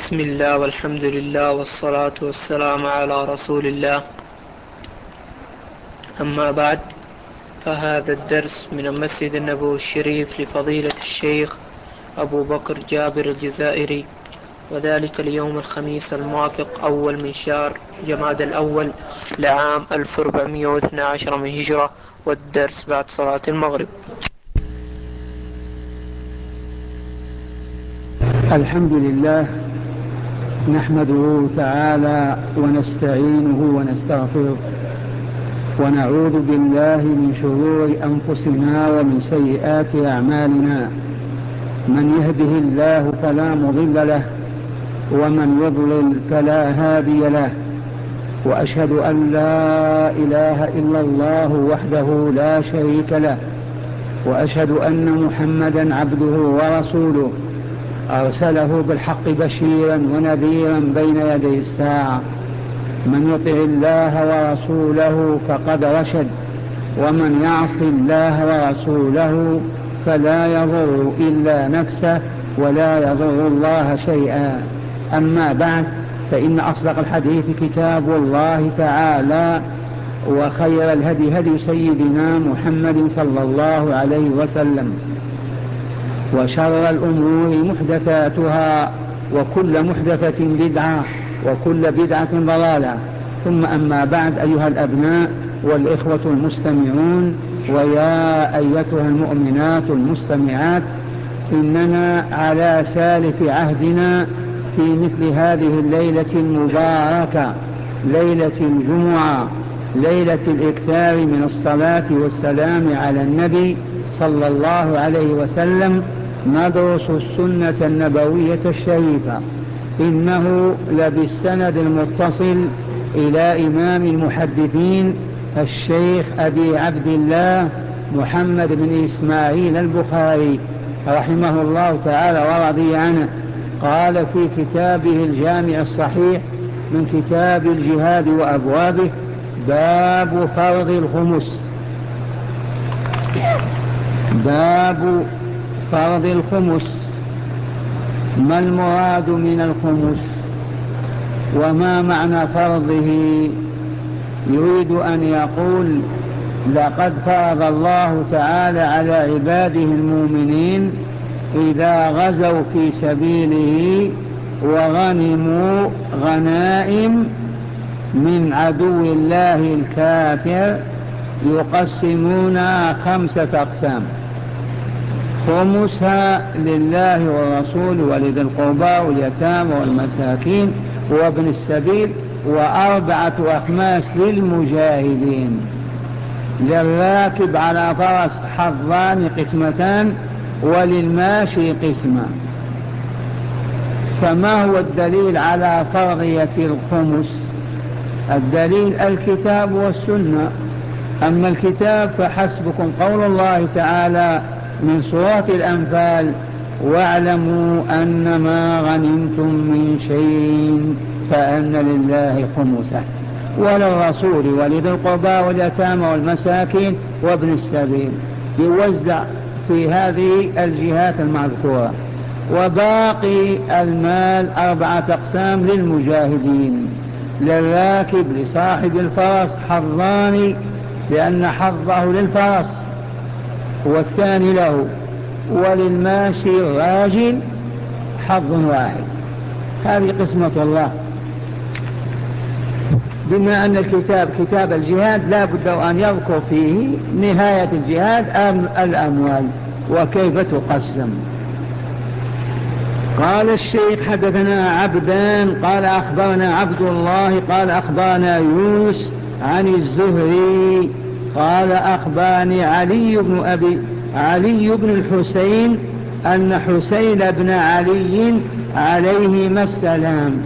بسم الله والحمد لله والصلاة والسلام على رسول الله. أما بعد، فهذا الدرس من المسجد النبوي الشريف لفضيلة الشيخ أبو بكر جابر الجزائري، وذلك اليوم الخميس الموافق أول من شهر جماد الأول لعام 1412 من هجرة، والدرس بعد صلاة المغرب. الحمد لله، نحمده تعالى ونستعينه ونستغفره، ونعوذ بالله من شرور أنفسنا ومن سيئات أعمالنا. من يهده الله فلا مضل له، ومن يضلل فلا هادي له. وأشهد أن لا إله إلا الله وحده لا شريك له، وأشهد أن محمدا عبده ورسوله، أرسله بالحق بشيرا ونذيرا بين يدي الساعة. من يطع الله ورسوله فقد رشد، ومن يعص الله ورسوله فلا يضر إلا نفسه ولا يضر الله شيئا. أما بعد، فإن أصدق الحديث كتاب الله تعالى، وخير الهدي هدي سيدنا محمد صلى الله عليه وسلم، وشر الأمور محدثاتها، وكل محدثة بدعة، وكل بدعة ضلالة. ثم أما بعد، أيها الأبناء والإخوة المستمعون، ويا أيتها المؤمنات المستمعات، إننا على سالف عهدنا في مثل هذه الليلة المباركة، ليلة الجمعة، ليلة الإكثار من الصلاة والسلام على النبي صلى الله عليه وسلم، ندرس السنة النبوية الشريفة. إنه لبالسند المتصل إلى إمام المحدثين الشيخ أبي عبد الله محمد بن إسماعيل البخاري رحمه الله تعالى ورضي عنه. قال في كتابه الجامع الصحيح من كتاب الجهاد وأبوابه: باب فرض الخمس. باب فرض الخمس. ما المراد من الخمس وما معنى فرضه؟ يريد أن يقول: لقد فرض الله تعالى على عباده المؤمنين إذا غزوا في سبيله وغنموا غنائم من عدو الله الكافر، يقسمونها 5 أقسام: خمسها لله والرسول ولذي القربى واليتامى والمساكين وابن السبيل، و4 أخماس للمجاهدين. للراكب على فرس حظان قسمتان، وللماشي قسمة. فما هو الدليل على فرضية الخمس؟ الدليل الكتاب والسنة. أما الكتاب فحسبكم قول الله تعالى من سورة الأنفال: واعلموا أن ما غنمتم من شيء فأن لله خمسه وللرسول ولذي القربى واليتامى والمساكين وابن السبيل، يوزع في هذه الجهات المذكورة. وباقي المال 4 أقسام للمجاهدين: للراكب لصاحب الفرس حظان، لأن حظه للفرس والثاني له، وللماشي الراجل حظ واحد. هذه قسمة الله. بما أن الكتاب كتاب الجهاد، لا بد أن يذكر فيه نهاية الجهاد الأموال وكيف تقسم. قال الشيخ: حدثنا عبدان قال أخبرنا عبد الله قال أخبرنا يونس عن الزهري قال أخبرني علي بن الحسين أن حسين بن علي عليهما السلام.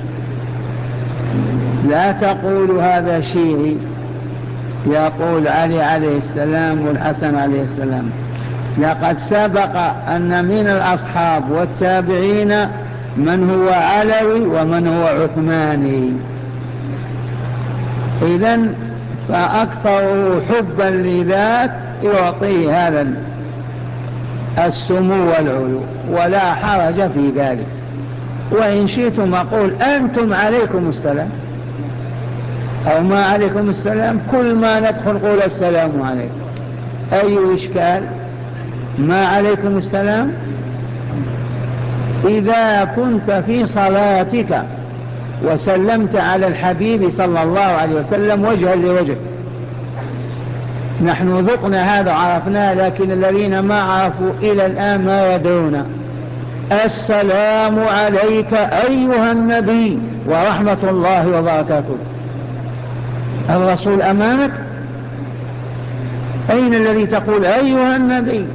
لا تقول هذا شيعي، يقول علي عليه السلام والحسن عليه السلام. لقد سبق أن من الأصحاب والتابعين من هو علوي ومن هو عثماني. إذن فأكثره حبا لذاك يعطيه هذا السمو والعلو، ولا حرج في ذلك. وإن شئتم أقول أنتم عليكم السلام أو ما عليكم السلام، كل ما ندخل قول السلام عليكم. أي إشكال؟ ما عليكم السلام. إذا كنت في صلاتك وسلمت على الحبيب صلى الله عليه وسلم وجها لوجه، نحن ذقنا هذا عرفناه، لكن الذين ما عرفوا إلى الآن ما يدرون. السلام عليك أيها النبي ورحمة الله وبركاته. الرسول أمامك، أين الذي تقول أيها النبي؟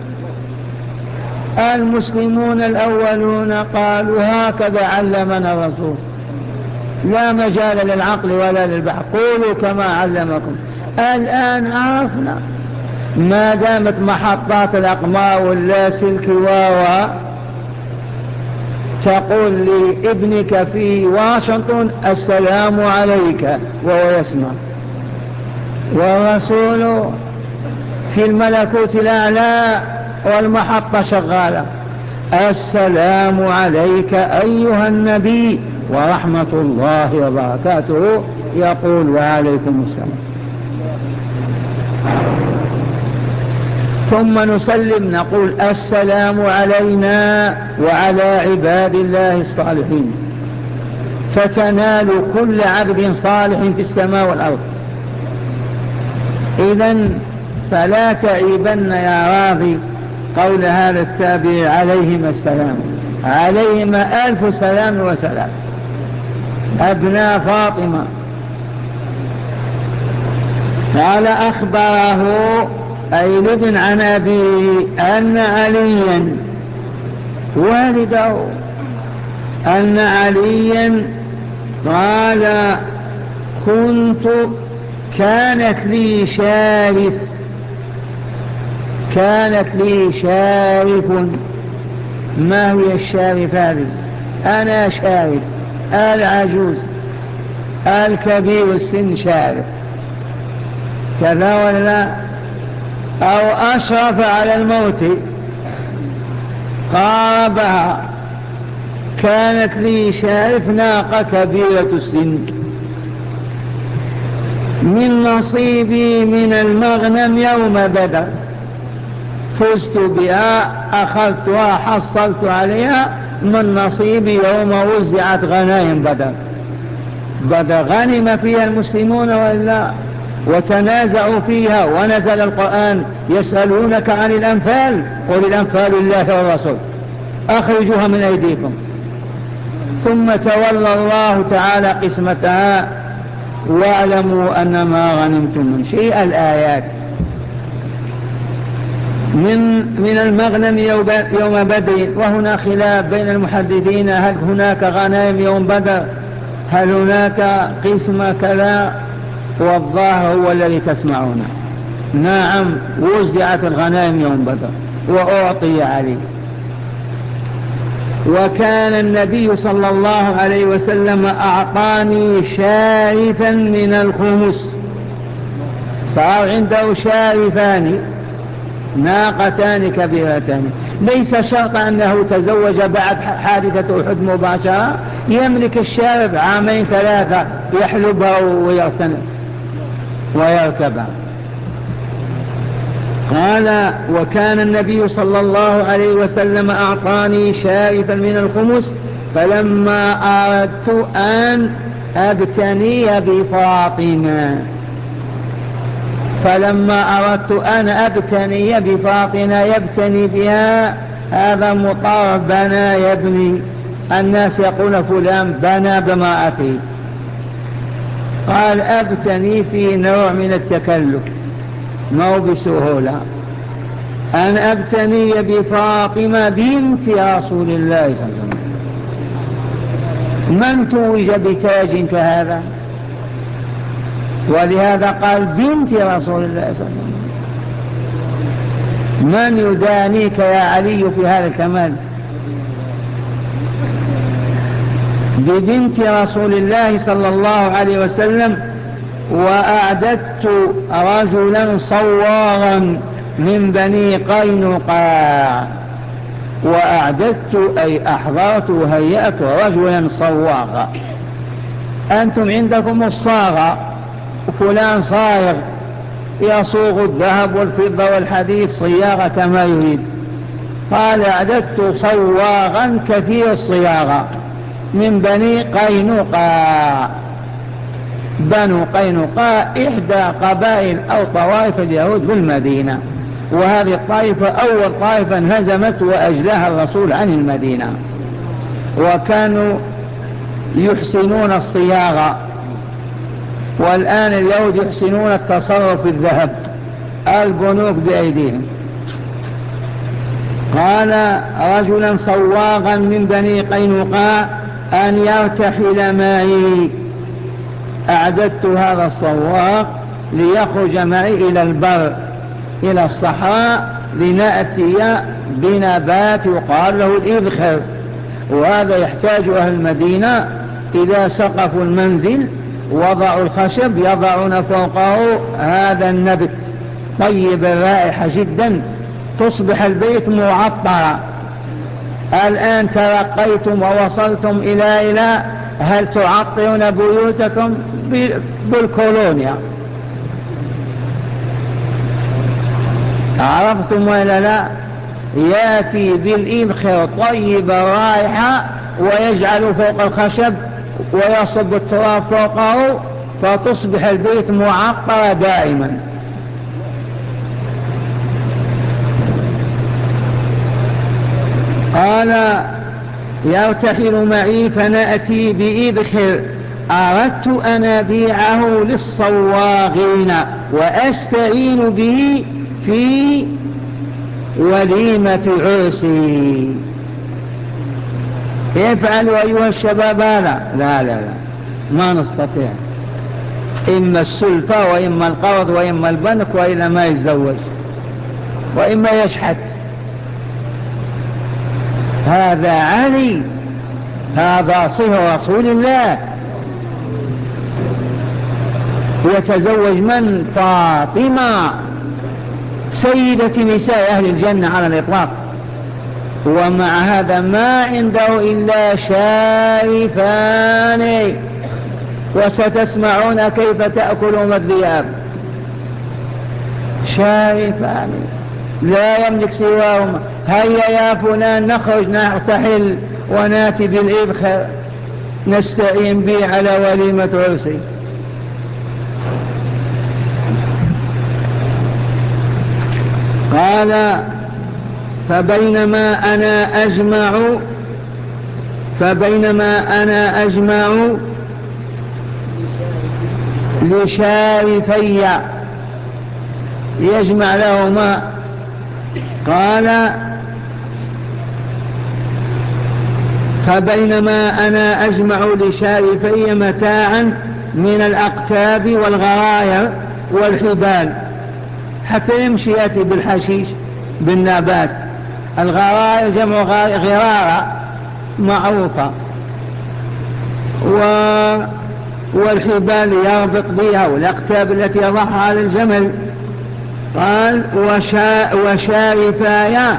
المسلمون الأولون قالوا هكذا علمنا الرسول، لا مجال للعقل ولا للبحث، قولوا كما علمكم. الآن عرفنا، ما دامت محطات الأقمار واللاسلكي تقول لابنك في واشنطن السلام عليك وهو يسمع، والرسول في الملكوت الأعلى والمحطة شغالة، السلام عليك أيها النبي ورحمة الله وبركاته، يقول وعليكم السلام. ثم نسلم نقول السلام علينا وعلى عباد الله الصالحين، فتنال كل عبد صالح في السماء والأرض. إذن فلا تعيبن يا راضي قول هذا التابع عليهما السلام، عليهما ألف سلام وسلام، أبناء فاطمة. قال أخبره أي ابن عن أبيه أن عليا والده، أن عليا قال كانت لي شارف. ما هي الشارف هذه؟ أنا شارف، العجوز الكبير السن شارف، كذا ولا؟ أو أشرف على الموت قاربها. كانت لي شارف ناقة كبيرة السن، من نصيبي من المغنم يوم بدر، فزت بها، أخذتها، حصلت عليها من نصيبي يوم وزعت غنائم بدر غنم فيها المسلمون وإلا، وتنازعوا فيها، ونزل القرآن يسألونك عن الأنفال قل الأنفال لله والرسول أخرجوها من أيديكم. ثم تولى الله تعالى قسمتها، واعلموا أن ما غنمتم من شيء، الآيات. من المغنم يوم بدر، وهنا خلاف بين المحدثين، هل هناك غنائم يوم بدر، هل هناك قسمة كذا، والظاهر هو الذي تسمعونه. نعم، وزعت الغنائم يوم بدر وأعطي عليه. وكان النبي صلى الله عليه وسلم أعطاني شارفا من الخمس، صار عنده شارفان، ناقتان كبيرتان. ليس شرط أنه تزوج بعد حادثة أحد مباشرة، يملك الشارف عامين ثلاثة يحلبها ويركبها. قال وكان النبي صلى الله عليه وسلم أعطاني شارفا من الخمس، فلما أردت أن أبتني بفاطمة يبتني بها، هذا مطار بنى يبني، الناس يقول فلان بنى بامرأته، قال أبتني في نوع من التكلف، ما هو بسهولة، أن أبتني بفاطمة بنت رسول الله صلى الله عليه وسلم. من توج بتاج كهذا؟ ولهذا قال بنت رسول الله صلى الله عليه وسلم. من يدانيك يا علي في هذا الكمال؟ ببنت رسول الله صلى الله عليه وسلم. وأعددت رجلا صوارا من بني قينقاع، وأعددت أي أحضرت وهيأت رجلا صواغا. أنتم عندكم الصاغة، فلان صايغ يصوغ الذهب والفضة والحديد صياغة ما يريد. قال أعددت صواغا كثير الصياغة من بني قينقاع. بنو قينقاع إحدى قبائل أو طوائف اليهود بالمدينة، وهذه الطائفة أول طائفة انهزمت وأجلاها الرسول عن المدينة، وكانوا يحسنون الصياغة. والآن اليهود يحسنون التصرف في الذهب، البنوك بأيديهم. قال رجلا صواغا من بني قينقاع أن يرتحل معي. أعددت هذا الصواغ ليخرج معي إلى البر، إلى الصحراء، لنأتي بنبات يقال له الإذخر، وهذا يحتاج أهل المدينة إذا سقفوا المنزل وضعوا الخشب يضعون فوقه هذا النبت طيب الرائحة جدا، تصبح البيت معطرا. الآن ترقيتم ووصلتم إلى هل تعطرون بيوتكم بالكولونيا؟ عرفتم ولا لا؟ يأتي بالإبخر طيب الرائحة ويجعل فوق الخشب ويصب التراب فوقه، فتصبح البيت معطر دائما. قال يرتحل معي فنأتي بإذخر، أردت أن أبيعه للصواغين وأستعين به في وليمة عرسي. افعلوا أيها الشباب هذا. لا لا لا، ما نستطيع، إما السلفة وإما القرض وإما البنك وإلا ما يتزوج وإما يشحت. هذا علي، هذا صهر رسول الله، يتزوج من؟ فاطمة سيدة نساء أهل الجنة على الإطلاق، ومع هذا ما عنده إلا شارفان، وستسمعون كيف تأكلهم الذئاب. شارفان لا يملك سواهما. هيا يا فلان نخرج نرتحل وناتي بالإبخر نستعين به على وليمة عرسي. قال فبينما أنا أجمع لشارفي، يجمع لهما. قال فبينما أنا أجمع لشارفي متاعا من الأقتاب والغراير والحبال، حتى يمشي يأتي بالحشيش بالنبات. الغراير جمع غرارة معروفة، والحبال يربط بها، والأقتاب التي يضعها على الجمل. قال وشارفايا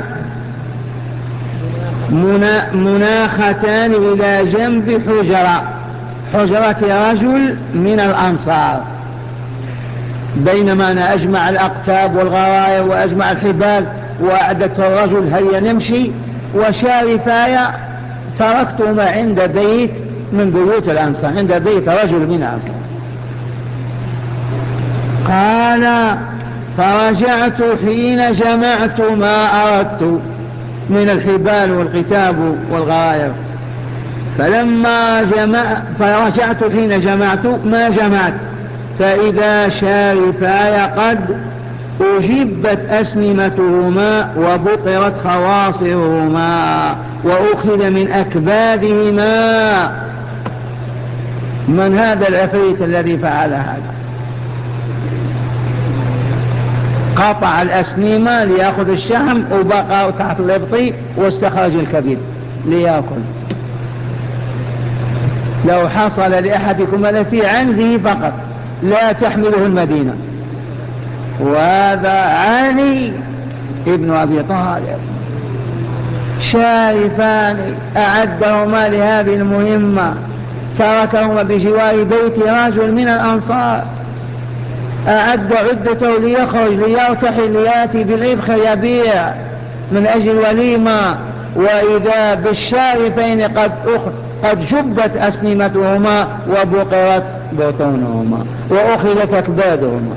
مناختان إلى جنب حجرة رجل من الأنصار. بينما أنا أجمع الأقتاب والغراير وأجمع الحبال وأعددت الرجل هيا نمشي، وشارفايا تركتهما عند بيت من بيوت الأنصار، عند بيت رجل من الأنصار. قال فرجعت حين جمعت ما أردت من الحبال والقتاب والغراير، فرجعت حين جمعت ما جمعت، فإذا شارفاي قد أجبت أسنمتهما وبقرت خواصرهما وأخذ من أكبادهما. من هذا العفريت الذي فعل هذا؟ قطع الأسنمة ليأخذ الشحم وبقى تحت الإبط واستخرج الكبد ليأكل. لو حصل لأحدكم هذا في عنزه فقط لا تحمله المدينة. وهذا علي ابن أبي طالب شارفان أعدهما لهذه المهمة، تركهما بجوار بيت رجل من الأنصار، أعد عدته ليخرج ليرتحل ليأتي بالإذخر يبيع من أجل الوليمة، وإذا بالشارفين قد جبت أسنمتهما وبقرت بطونهما وأخذت أكبادهما.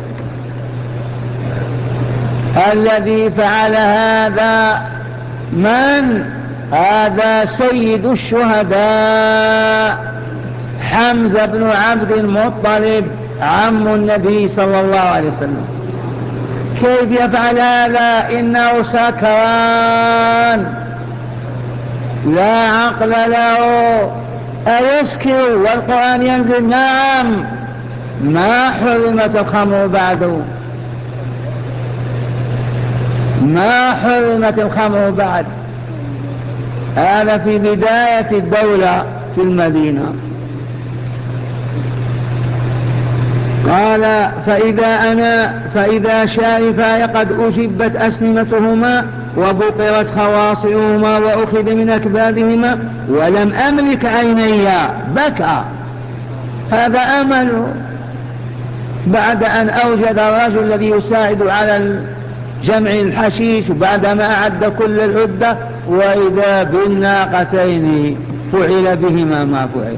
الذي فعل هذا من؟ هذا سيد الشهداء حمزة بن عبد المطلب عم النبي صلى الله عليه وسلم. كيف يفعل هذا؟ إنه سكران لا عقل له. أيسكر والقرآن ينزل؟ نعم. ما حرمت الخمر بعد، ما حرمت الخمر بعد. هذا في بداية الدولة في المدينة. قال فإذا شارفاي قد أجبت أسنمتهما وبقرت خواصرهما وأخذ من أكبادهما ولم أملك عيني، بكى. هذا أمله بعد أن أوجد الرجل الذي يساعد على جمع الحشيش بعدما أعد كل العدة، وإذا بالناقتين فعل بهما ما فعل.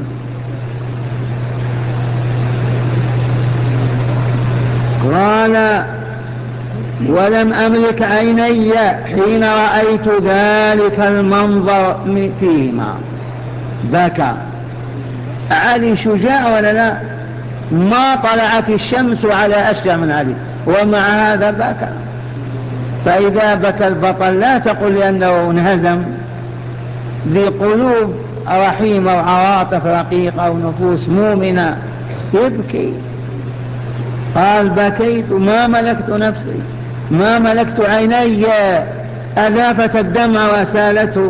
قال ولم أملك عيني حين رأيت ذلك المنظر فيهما. بكى. علي شجاع ولا لا؟ ما طلعت الشمس على أشجع من علي، ومع هذا بكى. فإذا بكى البطل لا تقل لأنه انهزم، ذي قلوب رحيمة وعواطف رقيقة ونفوس مؤمنة يبكي. قال بكيت ما ملكت نفسي، ما ملكت عيني، أذافت الدمع وسالته.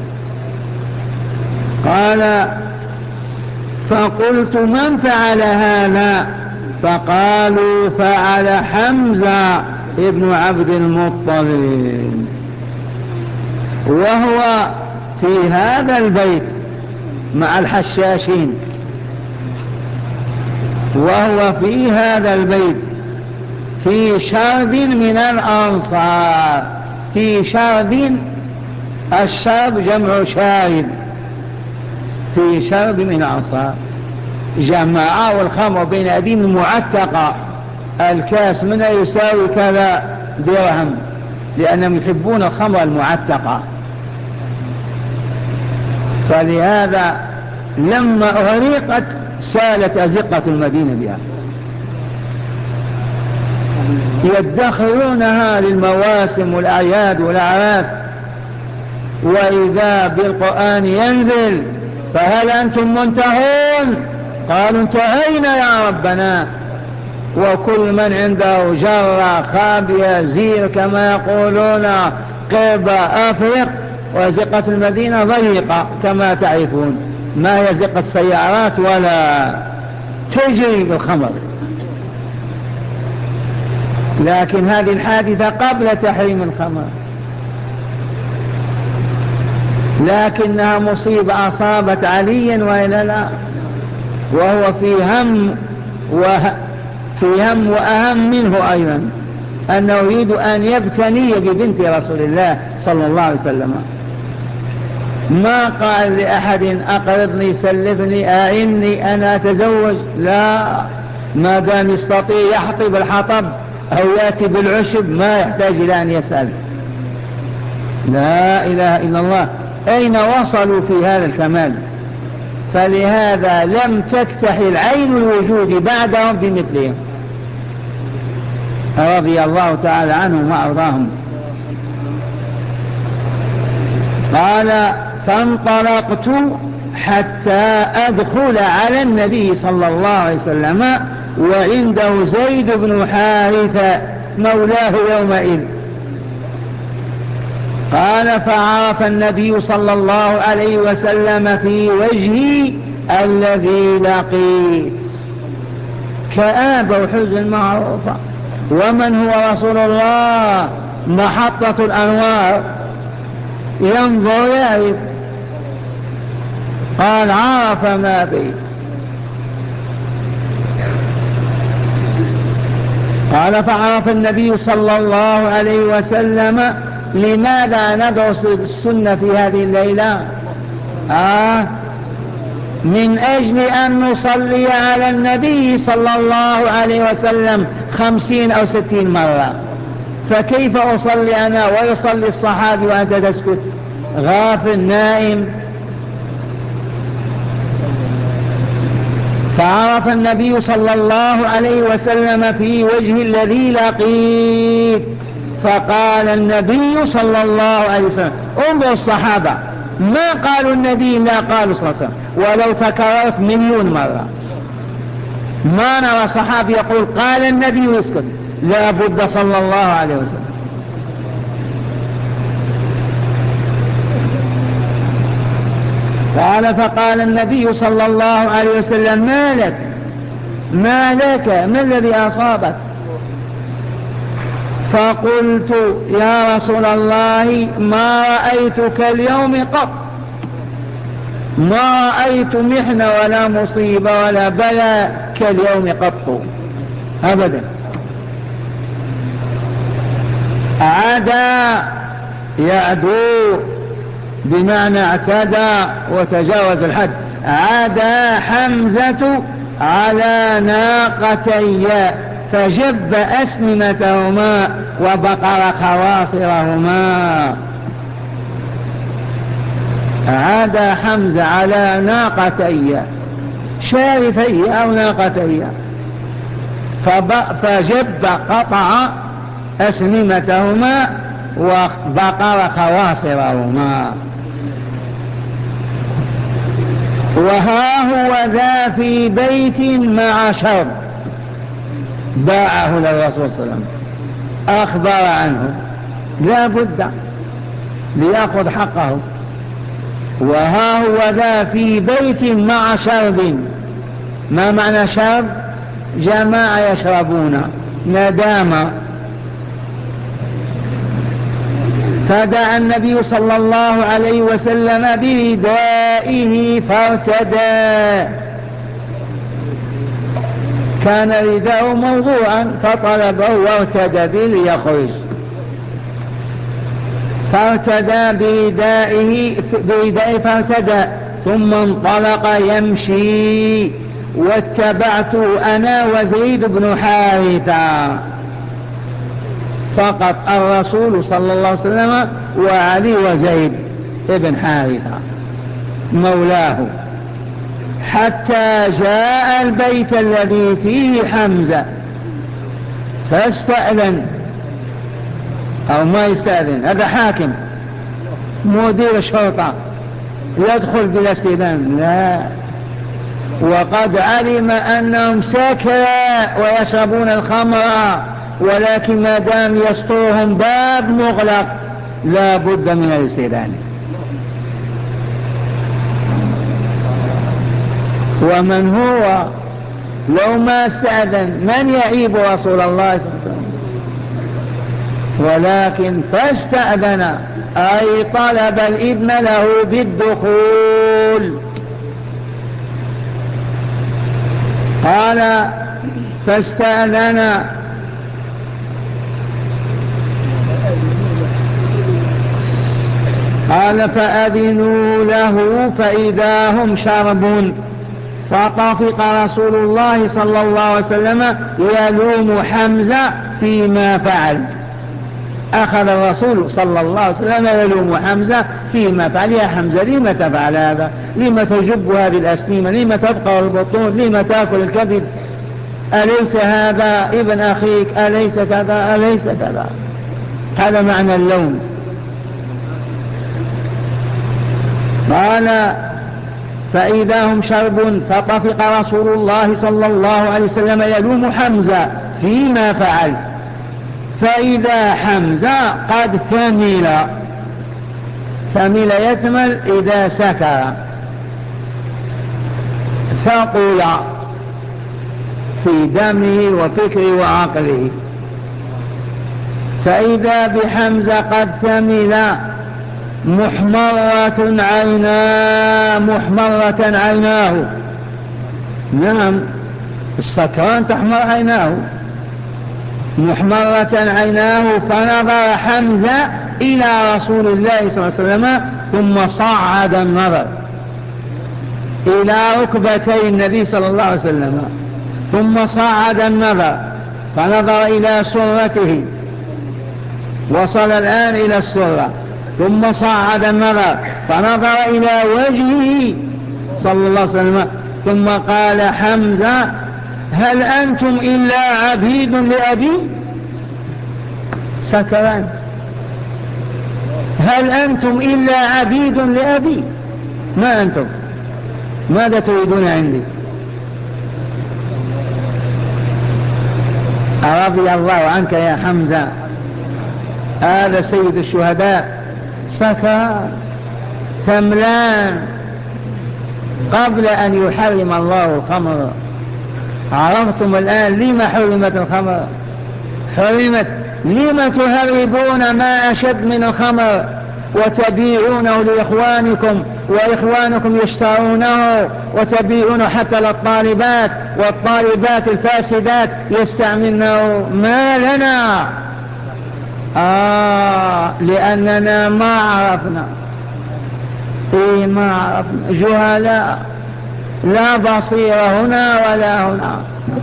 قال فقلت من فعل هذا؟ فقالوا فعل حمزة ابن عبد المطلب، وهو في هذا البيت مع الحشاشين، وهو في هذا البيت في شرب من الأنصار، في شرب، الشرب جمع شارب، في شرب من الأنصار. جماعة والخمر بين أيديهم معتقة، الكاس منها يساوي كذا درهم، لأنهم يحبون الخمر المعتقة. فلهذا لما أغرقت سالت أزقة المدينة بها، يدخرونها للمواسم والأعياد والأعراس، وإذا بالقرآن ينزل فهل أنتم منتهون؟ قالوا انتهينا يا ربنا. وكل من عنده جرة خابية زير كما يقولون قربة أفرق، وزقة المدينة ضيقة كما تعرفون، ما هي زقة السيارات ولا تجري بالخمر. لكن هذه الحادثة قبل تحريم الخمر، لكنها مصيبة أصابت عليا وإلا لا، وهو في هم وأهم منه أيضا، أنه يريد أن يبتني ببنت رسول الله صلى الله عليه وسلم. ما قال لأحد أقرضني سلفني أعني أنا أتزوج، لا، ما دام يستطيع يحطب الحطب أو يأتي بالعشب ما يحتاج إلى أن يسأل. لا إله إلا الله، أين وصلوا في هذا الكمال؟ فلهذا لم تكتحل عين الوجود بعدهم بمثلهم رضي الله تعالى عنهم وأرضاهم. قال فانطلقت حتى أدخل على النبي صلى الله عليه وسلم وعنده زيد بن حارثة مولاه يومئذ. قال فعرف النبي صلى الله عليه وسلم في وجهي الذي لقيت كآبة وحزن معروفة، ومن هو رسول الله محطة الأنوار، ينظر يعرف. قال عرف ما بي. قال فعرف النبي صلى الله عليه وسلم. لماذا ندرس السنة في هذه الليلة؟ من أجل أن نصلي على النبي صلى الله عليه وسلم 50 أو 60 مرة. فكيف أصلي أنا ويصلي الصحابي وأنت تسكت غافل نائم؟ فعرف النبي صلى الله عليه وسلم في وجه الذي لقيت. فقال النبي صلى الله عليه وسلم، انظر الصحابة ما قالوا النبي لا قالوا صلى الله عليه وسلم، ولو تكررت 1,000,000 مرة ما نرى صحابي يقول قال النبي ويسكت، لا بد صلى الله عليه وسلم. قال فقال النبي صلى الله عليه وسلم ما لك ما الذي أصابك؟ فقلت يا رسول الله ما رأيتك اليوم قط، ما رأيت محنة ولا مصيبة ولا بلاء كاليوم قط أبدا. عدا يعدو بمعنى اعتدى وتجاوز الحد. عدا حمزة على ناقتي فجب أسنمتهما وبقر خواصرهما. عدا حمزة على ناقتي شارفي أو ناقتي فجب قطع أسنمتهما وبقر خواصرهما. وها هو ذا في بيت مع شرب باعه للرسول صلى الله عليه وسلم، أخبر عنه لا بد ليأخذ حقه. وها هو ذا في بيت مع شرب. ما معنى شرب؟ جماعة يشربون ندامة. فدعا النبي صلى الله عليه وسلم بردائه فارتدى. كان رداءه موضوعا فطلبه وارتدى به ليخرج. فارتدى بردائه فارتدى ثم انطلق يمشي واتبعته أنا وزيد بن حارثة فقط، الرسول صلى الله عليه وسلم وعلي وزيد ابن حارثة مولاه، حتى جاء البيت الذي فيه حمزة فاستأذن أو ما يستأذن، هذا حاكم مدير الشرطة يدخل بلا استئذان؟ لا. وقد علم أنهم سكرى ويشربون الخمر، ولكن ما دام يسترهم باب مغلق لا بد من الاستئذان. ومن هو لو ما استأذن من يعيب رسول الله صلى الله عليه وسلم؟ ولكن فاستأذن أي طلب الإذن له بالدخول. قال فاستأذن قال فأذنوا له فإذا هم شرب. فطفق رسول الله صلى الله عليه وسلم يلوم حمزة فيما فعل. أخذ الرسول صلى الله عليه وسلم يلوم حمزة فيما فعل. يا حمزة لما تفعل هذا؟ لما تجب هذه الأسنيمة؟ لما تبقى البطون؟ لما تأكل الكبد؟ أليس هذا ابن أخيك؟ أليس كذا؟ أليس كذا؟ هذا معنى اللوم. قال فإذا هم شرب. فطفق رسول الله صلى الله عليه وسلم يلوم حمزة فيما فعل. فإذا حمزة قد ثمل يثمل إذا سكر، ثقل في دمه وفكره وعقله. فإذا بحمزة قد ثمل محمرة عيناه. نعم، السكران تحمر عيناه، محمرة عيناه. فنظر حمزة إلى رسول الله صلى الله عليه وسلم ثم صعد النظر إلى ركبتي النبي صلى الله عليه وسلم، ثم صعد النظر فنظر إلى سرته، وصل الآن إلى السرة، ثم صعد النظر فنظر إلى وجهه صلى الله عليه وسلم، ثم قال حمزة: هل أنتم إلا عبيد لأبي؟ سكران، هل أنتم إلا عبيد لأبي؟ ما أنتم، ماذا تريدون عندي؟ رضي الله عنك يا حمزة، هذا سيد الشهداء، سكران ثملان قبل أن يحرم الله الخمر. عرفتم الآن لما حرمت الخمر؟ حرمت لما تهربون ما أشد من الخمر وتبيعونه لإخوانكم، وإخوانكم يشترونه وتبيعونه حتى للطالبات، والطالبات الفاسدات يستعملونه. ما لنا؟ لأننا ما عرفنا، ما عرفنا، جهلاء، لا بصيرة هنا ولا هنا.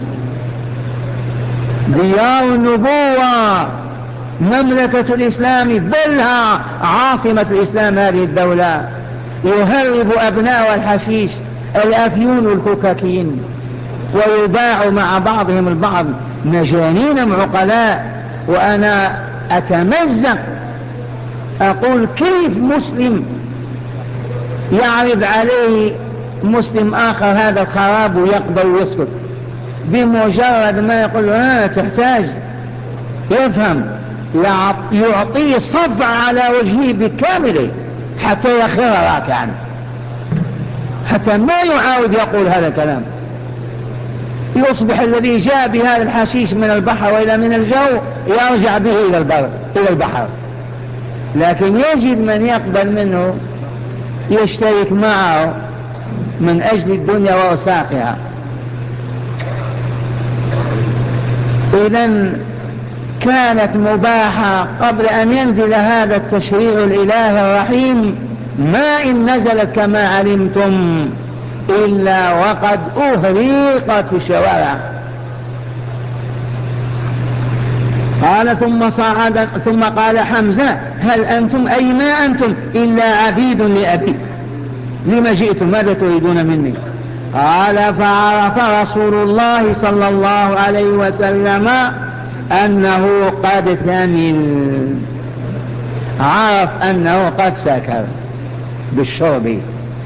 ديار النبوة، مملكة الإسلام، بلها عاصمة الإسلام هذه الدولة، يهرب أبناء الحشيش الأفيون والكوكاكين، ويباع مع بعضهم البعض مجانين عقلاء. وأنا أتمزق أقول: كيف مسلم يعرض عليه مسلم آخر هذا الخراب ويقبل ويسكت؟ بمجرد ما يقول له تحتاج يفهم، يعطيه صفع على وجهه بكامله حتى يخر راكعا، حتى ما يعاود يقول هذا الكلام. يصبح الذي جاء بهذا الحشيش من البحر وإلى من الجو يرجع به إلى البحر، لكن يجد من يقبل منه يشترك معه من أجل الدنيا ووساقها. إذن كانت مباحة قبل أن ينزل هذا التشريع الإله الرحيم، ما إن نزلت كما علمتم إلا وقد أهريقت في الشوارع. قال ثم قال حمزة: هل أنتم أي ما أنتم إلا عبيد لأبي؟ لما جئتم؟ ماذا تريدون مني؟ قال: فعرف رسول الله صلى الله عليه وسلم أنه قد ثمن، عرف أنه قد سكر بالشرب،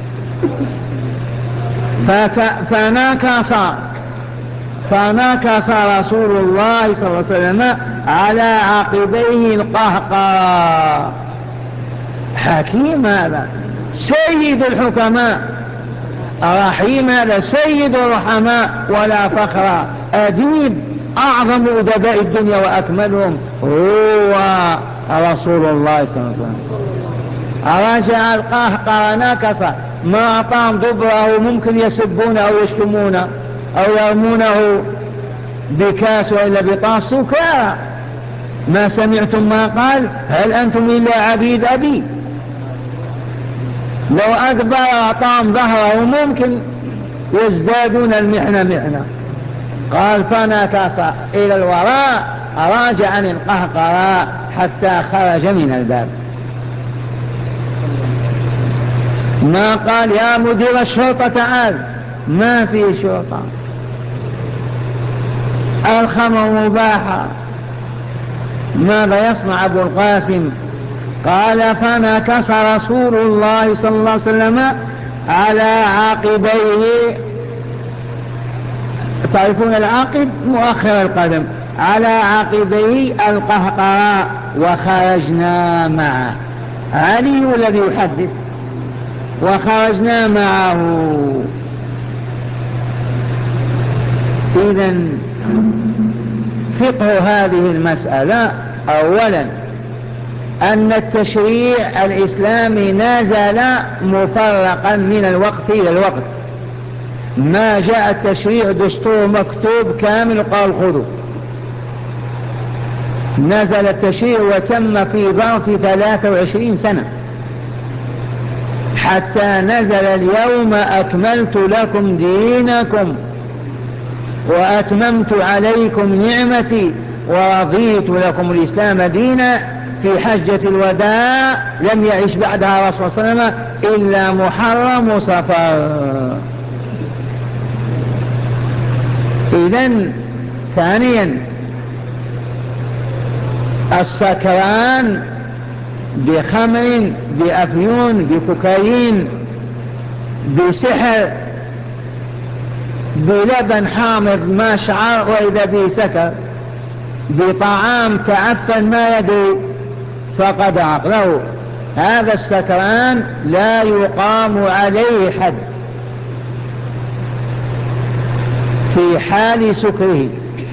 فنكص رسول الله صلى الله عليه وسلم على عقبيه القهقرى. حكيم هذا، سيد الحكماء، رحيم هذا، سيد الرحماء ولا فخر، أديب، أعظم أدباء الدنيا وأكملهم هو رسول الله صلى الله عليه وسلم. رجع القهقرى نكص، ما أطام ضبره، ممكن يسبونه أو يشتمونه أو يرمونه بكاس وإلا بطاس سكارى. ما سمعتم ما قال: هل أنتم إلا عبيد أبي؟ لو أدبر أطام ظهره ممكن يزدادون المحنة محنة. قال: فنكص إلى الوراء، راجع عن القهقرى حتى خرج من الباب. ما قال: يا مدير الشرطة تعال، ما في شرطة، الخمر مباحة. ماذا يصنع أبو القاسم؟ قال: فنكص رسول الله صلى الله عليه وسلم على عقبيه. تعرفون العقب مؤخر القدم، على عقبيه القهقراء، وخرجنا معه. علي الذي يحدث: وخرجنا معه. إذن فقه هذه المسألة: أولا أن التشريع الإسلامي نزل مفرقا من الوقت إلى الوقت، ما جاء التشريع دستور مكتوب كامل قال خذوا. نزل التشريع وتم في ظرف 23 سنة، حتى نزل اليوم أكملت لكم دينكم وأتممت عليكم نعمتي ورضيت لكم الإسلام دينا. في حجة الوداع لم يعش بعدها رسول الله صلى الله عليه وسلم إلا محرم صفر. إذن ثانيا السكران بخمر بأفيون بكوكايين بسحر بلبن حامض ما شعر وإذا به سكر بطعام تعفن ما يدري فقد عقله، هذا السكران لا يقام عليه حد في حال سكره.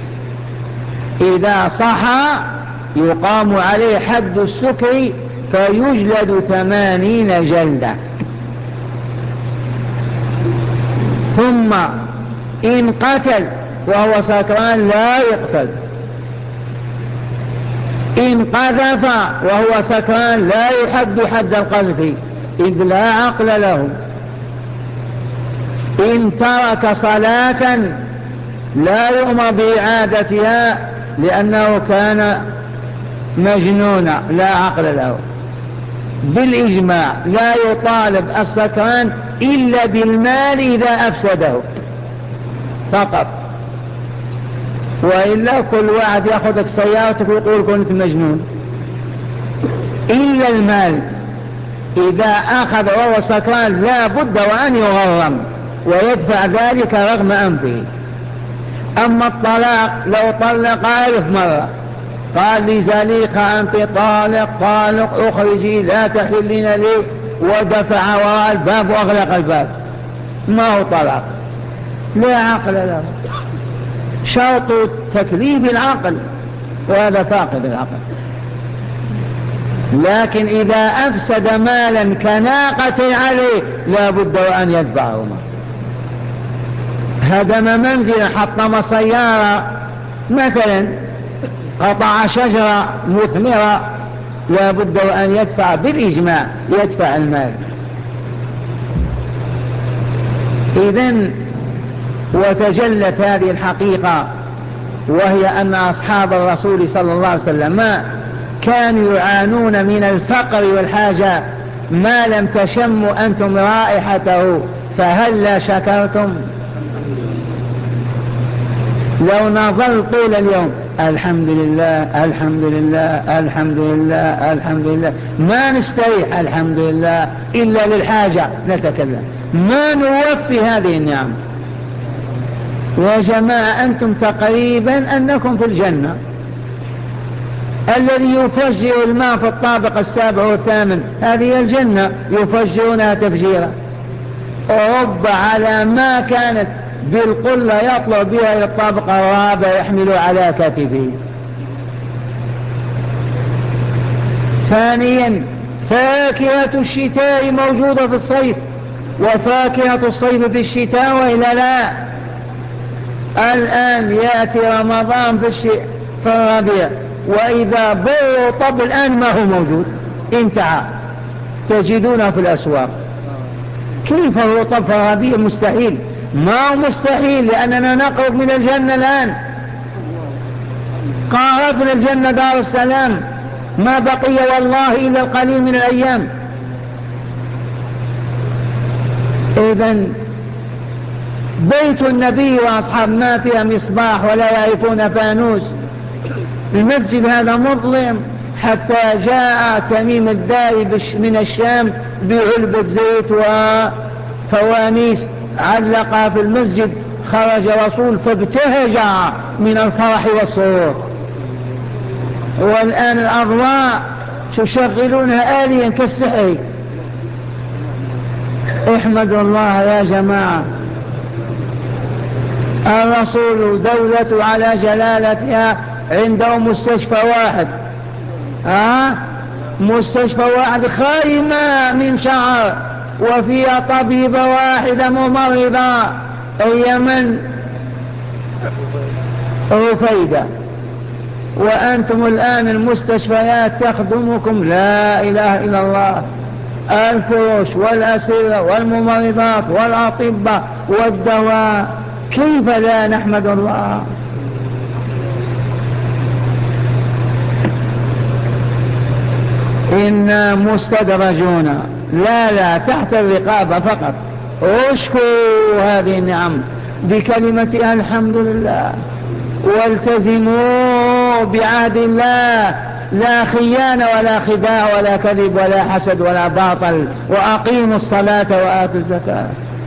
إذا صحى يقام عليه حد السكر فيجلد 80 جلدة. ثم إن قتل وهو سكران لا يقتل، إن قذف وهو سكران لا يحد حد القذف إذ لا عقل له. إن ترك صلاة لا يؤمر بإعادتها لأنه كان مجنونا لا عقل له. بالإجماع لا يطالب السكران إلا بالمال إذا أفسده فقط، وإلا كل واحد يأخذك سيارتك ويقول كنت مجنون. إلا المال إذا أخذ وهو سكران لا بد وأن يغرم ويدفع ذلك رغم أنفه. أما الطلاق لو طلق 1000 مرة قال لي زليخة أنت طالق أخرجي لا تحلين لي ودفع وراء الباب وأغلق الباب، ما هو طلاق، لا عقل له. شرط تكليف العقل وهذا فاقد العقل. لكن إذا أفسد مالا كناقة عليه لا بد وأن يدفعهما. هدم منزلا حطم سيارة مثلا قطع شجرة مثمرة لا بد وأن يدفع بالإجماع يدفع المال. إذن وتجلت هذه الحقيقة، وهي أن أصحاب الرسول صلى الله عليه وسلم كانوا يعانون من الفقر والحاجة ما لم تشموا أنتم رائحته فهل لا شكرتم؟ لو نظل طول اليوم الحمد لله الحمد لله الحمد لله الحمد لله ما نستريح الحمد لله إلا للحاجة نتكلم، ما نوفي هذه النعم. يا جماعة أنتم تقريبا أنكم في الجنة. الذي يفجر الماء في الطابق السابع والثامن هذه الجنة يفجرونها تفجيرا. أوروبا على ما كانت بالقلة يطلع بها إلى الطابق الرابع يحمل على كتفه. ثانيا فاكهة الشتاء موجودة في الصيف وفاكهة الصيف في الشتاء وإلا لا. الآن يأتي رمضان في الربيع وإذا بر طب الآن ما هو موجود انتهى تجدونه في الأسواق. كيف الرطب في الربيع؟ مستحيل. ما هو مستحيل لأننا نقرب من الجنة الآن، قاربنا الجنة دار السلام، ما بقي والله إلا القليل من الأيام. إذن بيت النبي وأصحاب ما فيها مصباح ولا يعرفون فانوس. المسجد هذا مظلم حتى جاء تميم الداري من الشام بعلبة زيت وفوانيس علقها في المسجد، خرج رسول فابتهج من الفرح والسرور. والآن الأضواء تشغلونها آليا كالسحر. احمدوا الله يا جماعة. الرسول دولة على جلالتها عنده مستشفى واحد مستشفى واحد خيمة من شعر وفيها طبيبة واحدة ممرضة، هي من؟ رفيدة. وأنتم الآن المستشفيات تخدمكم لا إله إلا الله، الفروش والأسرة والممرضات والأطباء والدواء، كيف لا نحمد الله؟ إنا مستدرجون، لا تحت الرقابة فقط. اشكروا هذه النعم بكلمة الحمد لله، والتزموا بعهد الله، لا خيانة ولا خداع ولا كذب ولا حسد ولا باطل، وأقيموا الصلاة وآتوا الزكاة.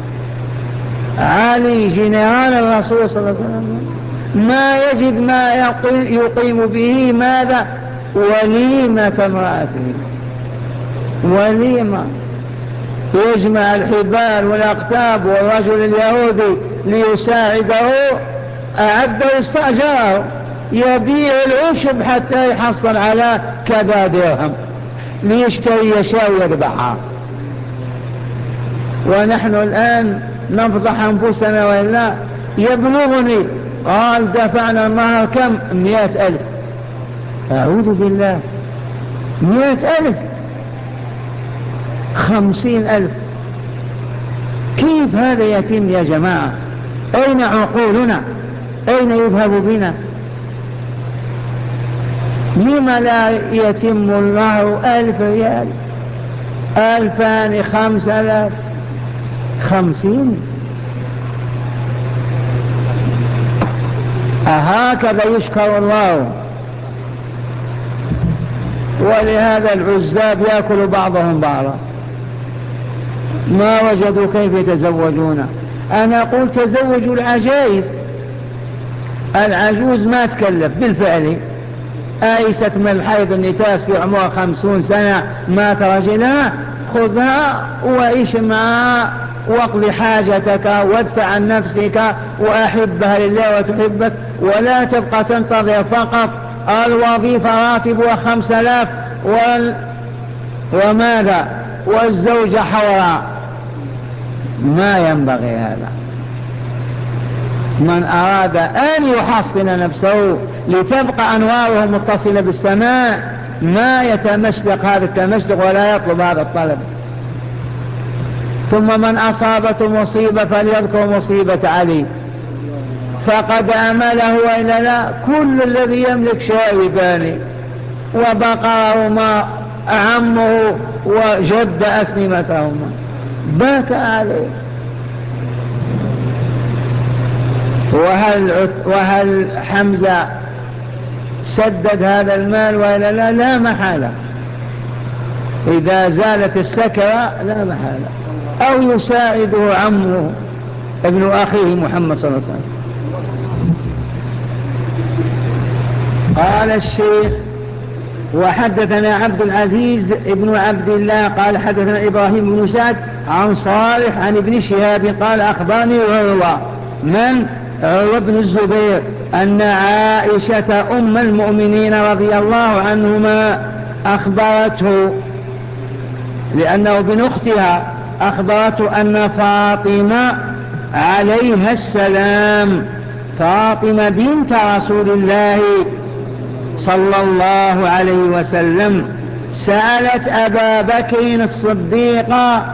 علي جنرال الرسول صلى الله عليه وسلم ما يجد ما يقيم به ماذا؟ وليمة امرأته، وليمة يجمع الحبال والأقتاب والرجل اليهودي ليساعده، أعد واستأجره، يبيع العشب حتى يحصل على كذا درهم ليشتري يشاء ويربحها. ونحن الآن نفضح أنفسنا وإلا. يبلغني قال دفعنا المهر كم؟ 100,000. أعوذ بالله، 100,000، 50,000. كيف هذا يتم يا جماعة؟ أين عقولنا؟ أين يذهب بنا؟ لما لا يتم الله 1,000 ريال، 2,000، 5,000، 50؟ أهكذا يشكر الله؟ ولهذا العزاب يأكل بعضهم بعضا، ما وجدوا كيف يتزوجون. أنا أقول تزوجوا العجائز، العجوز ما تكلف بالفعل، آيست من الحيض النفاس في عمرها 50 سنة مات رجلها، خذها وعيش معها واقضي حاجتك وادفع عن نفسك وأحبها لله وتحبك، ولا تبقى تنتظر فقط الوظيفة راتبها 5,000 وماذا والزوجة حوراء. ما ينبغي هذا. من أراد أن يحصن نفسه لتبقى أنواره متصلة بالسماء ما يتمشلق هذا التمشلق ولا يطلب هذا الطلب. ثم من أصابته مصيبة فليذكر مصيبة علي فقد أمله وإلا لا. كل الذي يملك شاربان وبقرهما عمه وجد أسنمتهما بكى عليه. وهل حمزة سدد هذا المال وإلا لا؟ لا محالة، إذا زالت السكرة لا محالة. أو يساعده عمه ابن أخيه محمد صلى الله عليه وسلم. قال الشيخ وحدثنا عبد العزيز ابن عبد الله قال حدثنا إبراهيم بن سعد عن صالح عن ابن شهاب قال أخبرني عروة من عروة بن الزبير أن عائشة أم المؤمنين رضي الله عنهما أخبرته، لأنه ابن أختها، أخبرته أن فاطمة عليها السلام، فاطمة بنت رسول الله صلى الله عليه وسلم، سألت أبا بكر الصديق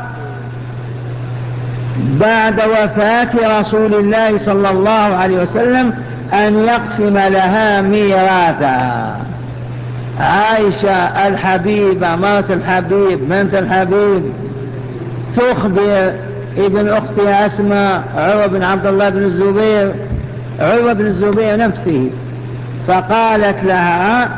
بعد وفاة رسول الله صلى الله عليه وسلم أن يقسم لها ميراثها. عائشة الحبيبة مرت الحبيب بنت الحبيب تخبر ابن أختها أسماء عروة بن عبد الله بن الزبير، عروة بن الزبير نفسه، فقالت لها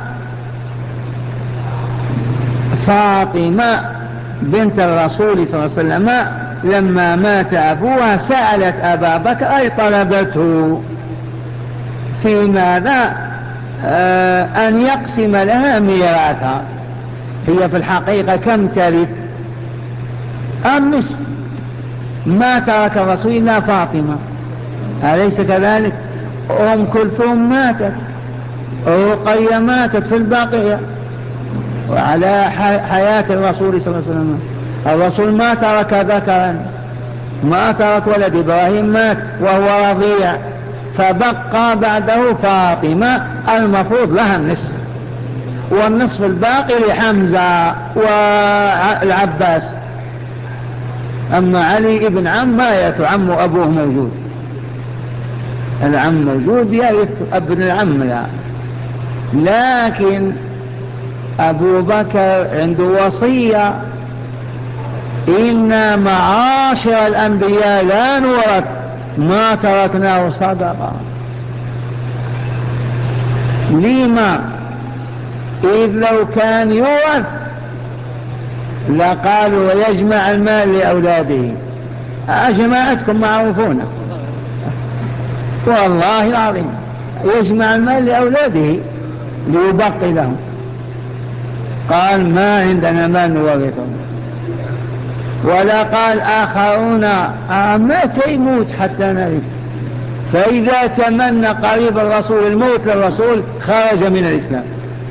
فاطمة بنت الرسول صلى الله عليه وسلم لما مات أبوها سألت أبا بكر أي طلبته في ماذا؟ أن يقسم لها ميراثها. هي في الحقيقة كم ترث؟ النصف. ما ترك الرسول إلا فاطمة، أليس كذلك؟ أم كلثوم ماتت، رقية ماتت في البقية، وعلى حياة الرسول صلى الله عليه وسلم. الرسول ما ترك ذكرا، ما ترك ولد، إبراهيم مات وهو رضيع، فبقى بعده فاطمة المفروض لها النصف، والنصف الباقي لحمزة والعباس. أما علي ابن عم ما يرث، عم أبوه موجود، العم موجود يرث ابن العم لا. لكن أبو بكر عنده وصية: إنا معاشر الأنبياء لا نورث ما تركناه صدقة. لما؟ إذ لو كان يورث لقالوا ويجمع المال لأولاده. جماعتكم معروفون والله العظيم، يجمع المال لأولاده ليبقي لهم. قال ما عندنا مال نورثهم. ولا قال آخرون متى يموت حتى نرث؟ فإذا تمنى قريب الرسول الموت للرسول خرج من الإسلام.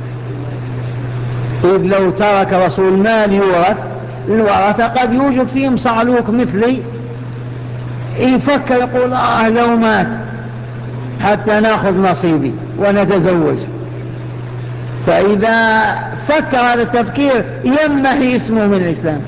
إذ لو ترك رسول مال يورث، الورثة قد يوجد فيهم صعلوك مثلي يفكر يقول لو مات حتى ناخذ نصيبي ونتزوج. فإذا فكر هذا التفكير يمحي اسمه من الإسلام.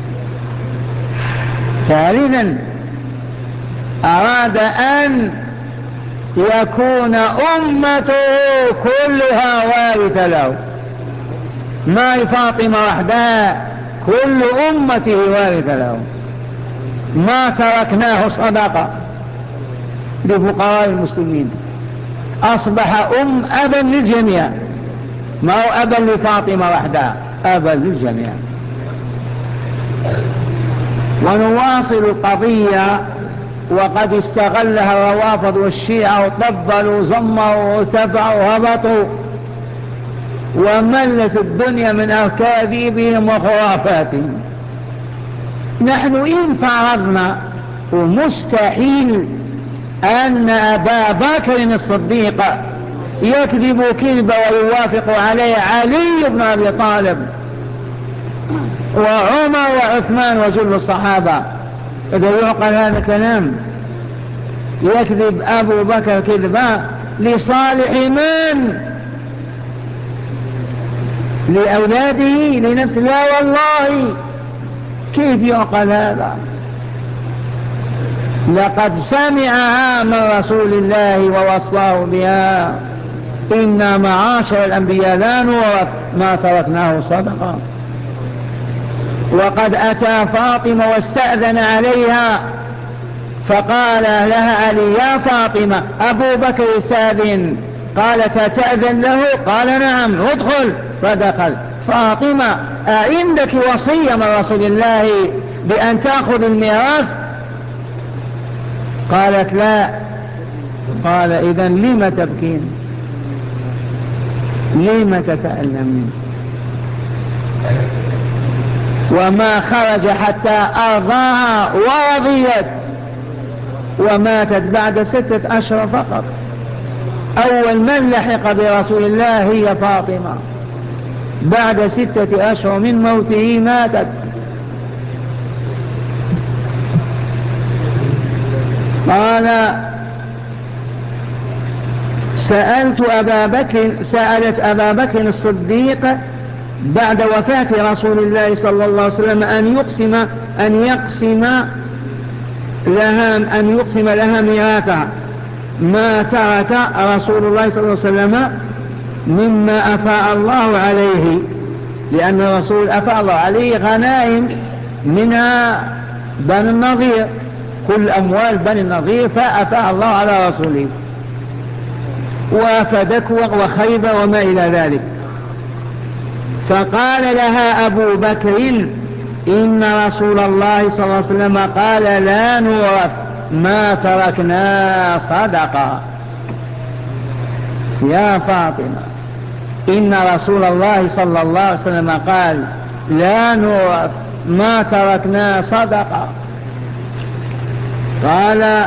ثالثا أراد أن يكون أمته كلها وارثة له، ما فاطمة وحدها، كل أمته وارثة له. ما تركناه صدقة لفقراء المسلمين. أصبح أبا للجميع، ما هو أبا لفاطمة وحدها، أبا للجميع. ونواصل القضية. وقد استغلها الروافض والشيعة وطبلوا زمروا وارتفعوا وهبطوا وملت الدنيا من أكاذيبهم وخرافاتهم. نحن إن فرضنا، ومستحيل أن أبا بكر الصديق يكذب كذبا ويوافق عليه علي بن أبي طالب وعمر وعثمان وجل الصحابة، إذا يعقل هذا الكلام؟ يكذب أبو بكر كذبا لصالح من؟ لأولاده، لنفسه؟ لا والله، كيف يعقل هذا؟ لقد سمعها من رسول الله ووصاه بها: إنا معاشر الأنبياء لا نورث ما تركناه صدقة. وقد أتى فاطمة واستأذن عليها فقال لها علي: يا فاطمة أبو بكر يستأذن. قالت: تأذن له؟ قال: نعم، ادخل. فدخل. فاطمة: عندك وصية من رسول الله بأن تأخذ الميراث؟ قالت: لا. قال: إذن لم تبكين؟ لم تتألمين؟ وما خرج حتى أرضاها ورضيت، وماتت بعد 6 أشهر فقط. أول من لحق برسول الله هي فاطمة، بعد 6 أشهر من موته ماتت. قال: سألت أبا بكر الصديق بعد وفاة رسول الله صلى الله عليه وسلم أن يقسم لها ميراثها ما ترك رسول الله صلى الله عليه وسلم مما أفاء الله عليه، لأن الرسول أفاء الله عليه غنائم منها بني النضير، كل أموال بني النضير فأفاء الله على رسوله، وفدكوة وخيبة وما إلى ذلك. فقال لها أبو بكر: إن رسول الله صلى الله عليه وسلم قال لا نورث ما تركنا صدقة. يا فاطمة، إن رسول الله صلى الله عليه وسلم قال لا نورث ما تركنا صدقة. قال: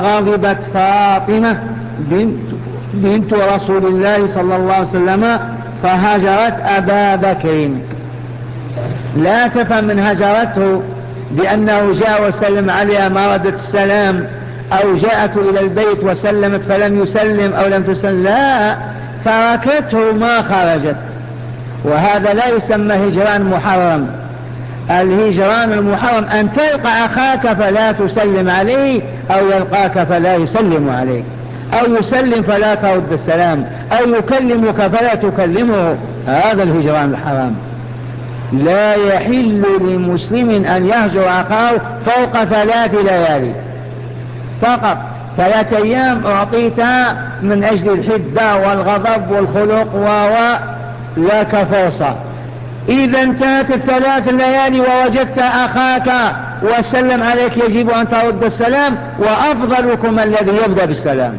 فغضبت فاطمة بنت رسول الله صلى الله عليه وسلم فهجرت أبا بكر. لا تفهم من هجرته بأنه جاء وسلم عليها ما ردت السلام، أو جاءت إلى البيت وسلمت فلم يسلم أو لم تسلم، لا، تركته ما خرجت. وهذا لا يسمى هجران محرم. الهجران المحرم أن تلقى أخاك فلا تسلم عليه، أو يلقاك فلا يسلم عليه، أو يسلم فلا ترد السلام، أو يكلمك فلا تكلمه. هذا الهجران الحرام. لا يحل لمسلم أن يهجر أخاه فوق 3 ليالي فقط. 3 أيام أعطيتها من أجل الحدة والغضب والخلق لك فرصة. إذا انتهت 3 ليالي ووجدت أخاك وسلم عليك يجب أن ترد السلام، وأفضلكم الذي يبدأ بالسلام.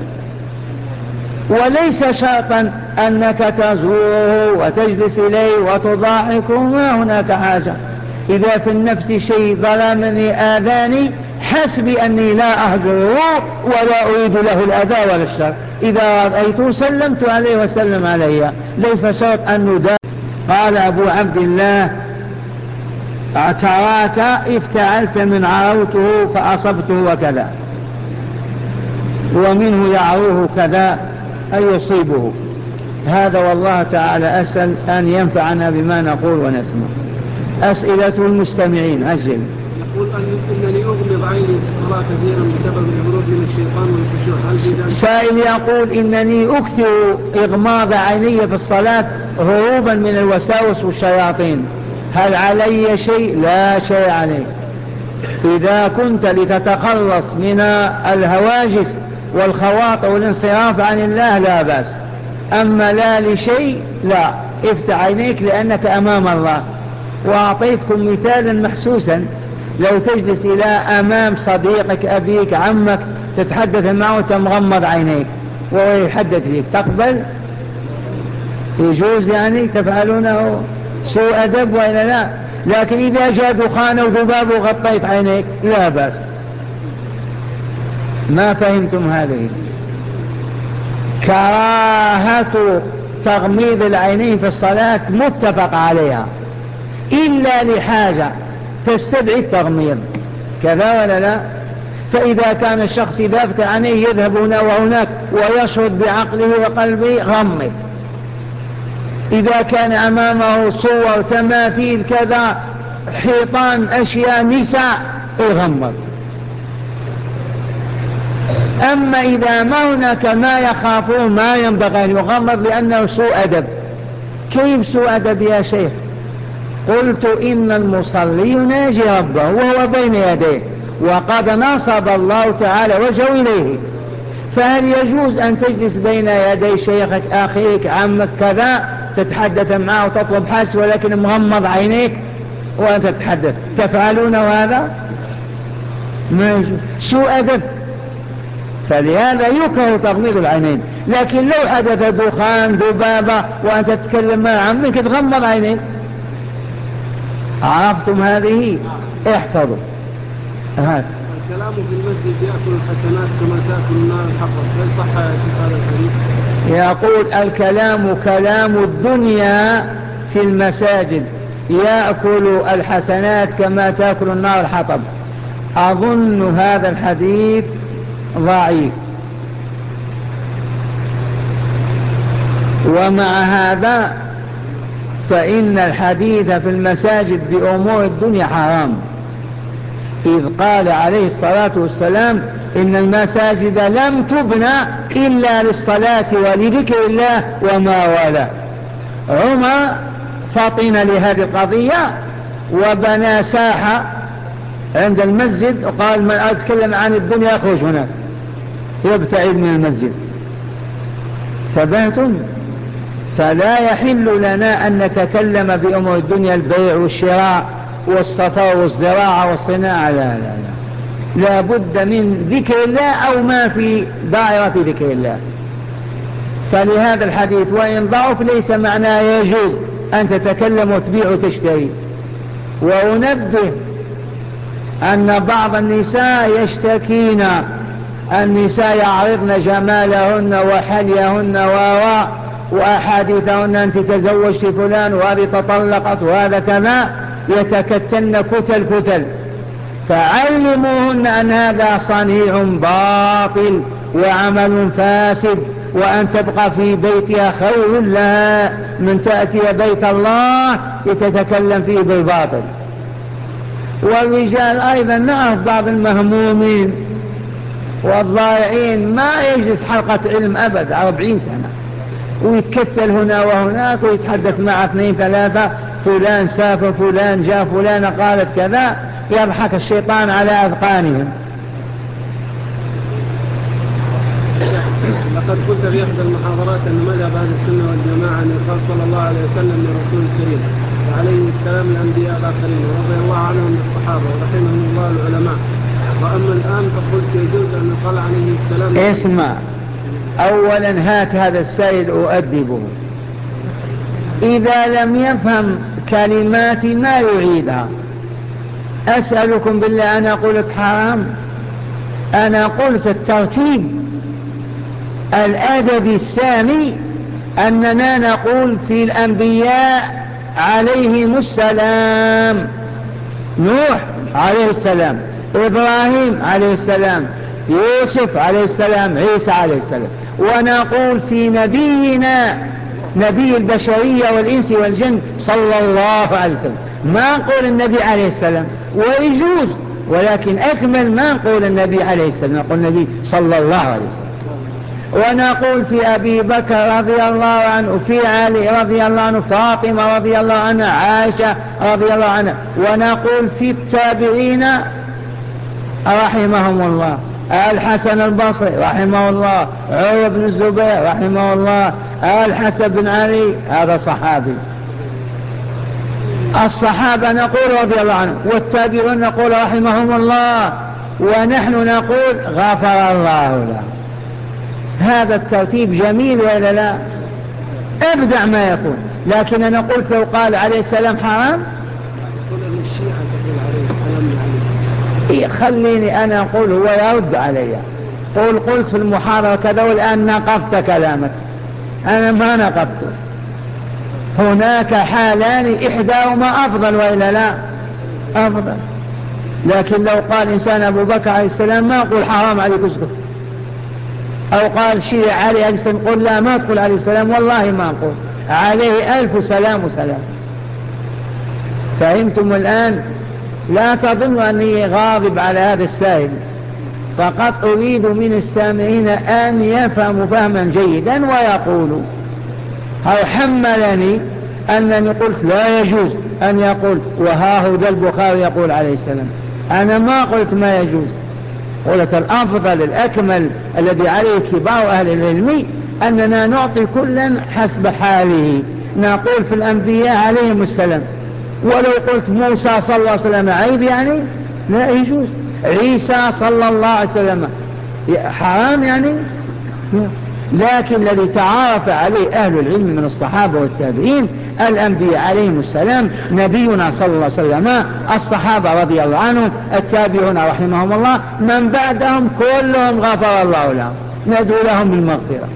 وليس شرطا أنك تزوره وتجلس إليه وتضاحك، ما هناك حاجة. إذا في النفس شيء ظلمني آذاني حسبي أني لا أهجره ولا أريد له الأذى ولا الشر. إذا رأيته سلمت عليه وسلم علي، ليس شرط أن ندافع. قال أبو عبد الله: تراك افتعلت من عروته فأصبته وكذا، ومنه يعروه كذا أن يصيبه. هذا والله تعالى أسأل أن ينفعنا بما نقول ونسمع. أسئلة المستمعين أجل. يقول إنني أغمض عيني في الصلاة كثيرا بسبب الهروب من الشيطان والخشوع. سائل يقول إنني أكثر إغماض عيني في الصلاة هروبا من الوساوس والشياطين، هل علي شيء؟ لا شيء عليك. إذا كنت لتتخلص من الهواجس والخواطر والانصراف عن الله لا بأس. أما لا لشيء لا، افتح عينيك لأنك أمام الله. وأعطيتكم مثالا محسوسا: لو تجلس إلى أمام صديقك أبيك عمك تتحدث معه تمغمض عينيك وهو يحدث فيك، تقبل؟ يجوز يعني تفعلونه سوء أدب وإلا لا؟ لكن إذا جاء دخان وذباب وغطيت عينيك لا بأس. ما فهمتم هذه؟ كراهة تغميض العينين في الصلاة متفق عليها إلا لحاجة تستدعي التغميض، كذا ولا لا؟ فإذا كان الشخص إذا فتح عينيه يذهب هنا وهناك ويشرد بعقله وقلبه غمض. إذا كان أمامه صور تماثيل كذا حيطان أشياء نساء يغمض. أما إذا ما هناك ما يخافه ما ينبغي أن يغمض لأنه سوء أدب. كيف سوء أدب يا شيخ؟ قلت إن المصلي يناجي ربه وهو بين يديه وقد نصب الله تعالى وجهه إليه، فهل يجوز أن تجلس بين يدي شيخك أخيك عمك كذا تتحدث معه وتطلب حاجة ولكن مغمض عينيك وأنت تتحدث؟ تفعلون هذا؟ ما يجوز، سوء أدب. فلهذا يكره تغميض العينين. لكن لو حدث دخان ذبابة وأنت تتكلم مع عمك تغمض عينين. عرفتم هذه؟ احفظوا هذا. الكلام في المسجد يأكل الحسنات كما تأكل النار الحطب، هل صح يا شيخ هذا الحديث؟ يقول الكلام كلام الدنيا في المساجد يأكل الحسنات كما تأكل النار الحطب. أظن هذا الحديث ضعيف. ومع هذا فإن الحديث في المساجد بأمور الدنيا حرام، إذ قال عليه الصلاة والسلام إن المساجد لم تبنى إلا للصلاة ولذكر الله وما والاه. عمر فطن لهذه القضية وبنى ساحة عند المسجد وقال من أتكلم عن الدنيا يخرج هناك يبتعد من المسجد. ثبتم؟ فلا يحل لنا أن نتكلم بأمور الدنيا، البيع والشراء والصفاء والزراعة والصناعة، لا لا لا، لا بد من ذكر الله أو ما في دائرة ذكر الله. فلهذا الحديث وإن ضعف ليس معناه يجوز أن تتكلم وتبيع وتشتري. وأنبه أن بعض النساء يشتكين، النساء يعرضن جمالهن وحليهن وأحاديثهن أنت تزوجت فلان وهذه تطلقت وهذا كذا، يتكتلن كتل. فعلموهن أن هذا صنيع باطل وعمل فاسد، وأن تبقى في بيتها خير لها من تأتي بيت الله لتتكلم فيه بالباطل. والرجال أيضا نعرف بعض المهمومين والضائعين ما يجلس حلقة علم أبد 40 سنة، ويتكتل هنا وهناك ويتحدث مع 2 3، فلان سافر، فلان جاء، فلان قالت كذا، يضحك الشيطان على أذقانهم. لقد قلت في إحدى المحاضرات أن مذهب أهل السنة والجماعة أن يقال صلى الله عليه وسلم للرسول الكريم وعليه السلام الأنبياء الآخرين ورضي الله عنهم بالصحابة ورحمهم الله العلماء. وأما الآن فقلت يجوز أن يقال عليه السلام. اسمع، أولا هات هذا السائل أؤدبه، إذا لم يفهم كلمات ما يعيدها. أسألكم بالله، أنا قلت حرام؟ أنا قلت الترتيب الأدبي السامي أننا نقول في الأنبياء عليهم السلام: نوح عليه السلام، إبراهيم عليه السلام، يوسف عليه السلام، عيسى عليه السلام. ونقول في نبينا نبي البشرية والإنس والجن صلى الله عليه وسلم، ما نقول النبي عليه السلام، ويجوز، ولكن أكمل ما نقول النبي عليه السلام، نقول النبي صلى الله عليه وسلم. ونقول في أبي بكر رضي الله عنه، وفي علي رضي الله عنه، فاطمة رضي الله عنها، عائشة رضي الله عنها. ونقول في التابعين رحمهم الله: الحسن البصري رحمه الله، عروة بن الزبير رحمه الله، الحسن بن علي، هذا صحابي. الصحابة نقول رضي الله عنهم، والتابعون نقول رحمهم الله، ونحن نقول غفر الله له. هذا الترتيب جميل ولا لا؟ ابدع ما يكون. لكن أنا قلت لو قال عليه السلام حرام، يقول أن الشيعة تقول عليه السلام عليه. خليني أنا أقول هو يرد علي. قلت في المحاضرة كذا، والآن نقفت كلامك. أنا ما نقفت. هناك حالان إحداهما أفضل وإلا لا؟ أفضل. لكن لو قال إنسان أبو بكر عليه السلام ما أقول حرام عليك اسكت، أو قال شيء عليه عليه السلام قل لا ما تقول عليه السلام، والله ما أقول عليه 1000 سلام وسلام. فهمتم الآن؟ لا تظنوا أني غاضب على هذا السائل، فقط أريد من السامعين أن يفهموا فهما جيدا ويقولوا. أو حملني أنني قلت لا يجوز أن يقول وها هو ذا البخاري يقول عليه السلام. أنا ما قلت ما يجوز، قلت الأفضل الأكمل الذي عليه كبار أهل العلم أننا نعطي كلا حسب حاله. نقول في الأنبياء عليهم السلام، ولو قلت موسى صلى الله عليه وسلم عيب يعني؟ لا يجوز. عيسى صلى الله عليه وسلم حرام يعني؟ لكن الذي تعارف عليه أهل العلم من الصحابة والتابعين الأنبياء عليهم السلام، نبينا صلى الله عليه وسلم، الصحابة رضي الله عنهم، التابعون رحمهم الله، من بعدهم كلهم غفر الله لهم، ندعو لهم بالمغفرة.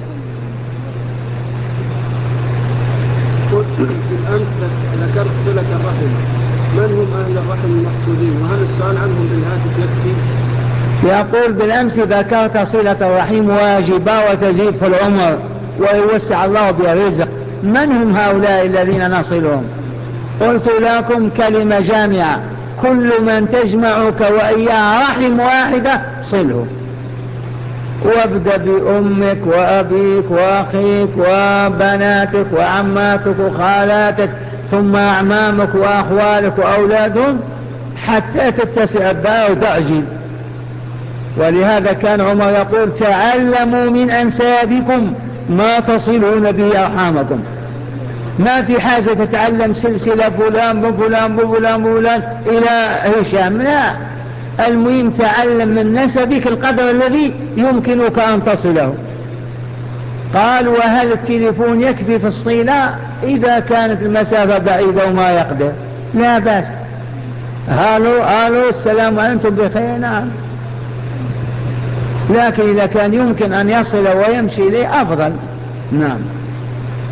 بالأمس ذكرت صلة الرحم، من هم أهل الرحم المقصودين، وهل السؤال عنهم بالهاتف يكفي؟ يقول بالأمس ذكرت صلة الرحم واجبة وتزيد في العمر ويوسع الله بها الرزق. من هم هؤلاء الذين نصلهم؟ قلت لكم كلمة جامعة: كل من تجمعك وإياه رحم واحدة صله. وابدأ بأمك وأبيك وأخيك وبناتك وعماتك وخالاتك، ثم أعمامك وأخوالك وأولادهم، حتى تتسع الدار وتعجز. ولهذا كان عمر يقول: تعلموا من أنسابكم ما تصلون به أرحامكم. ما في حاجة تتعلم سلسلة فلان بفلان بفلان بفلان إلى هشام، لا، المهم تعلم من نسبك القدر الذي يمكنك أن تصله. قال: وهل التليفون يكفي في الصلة؟ إذا كانت المسافة بعيدة وما يقدر لا بأس. هالو السلام عليكم بخير، نعم. لكن إذا كان يمكن أن يصل ويمشي إليه أفضل. نعم.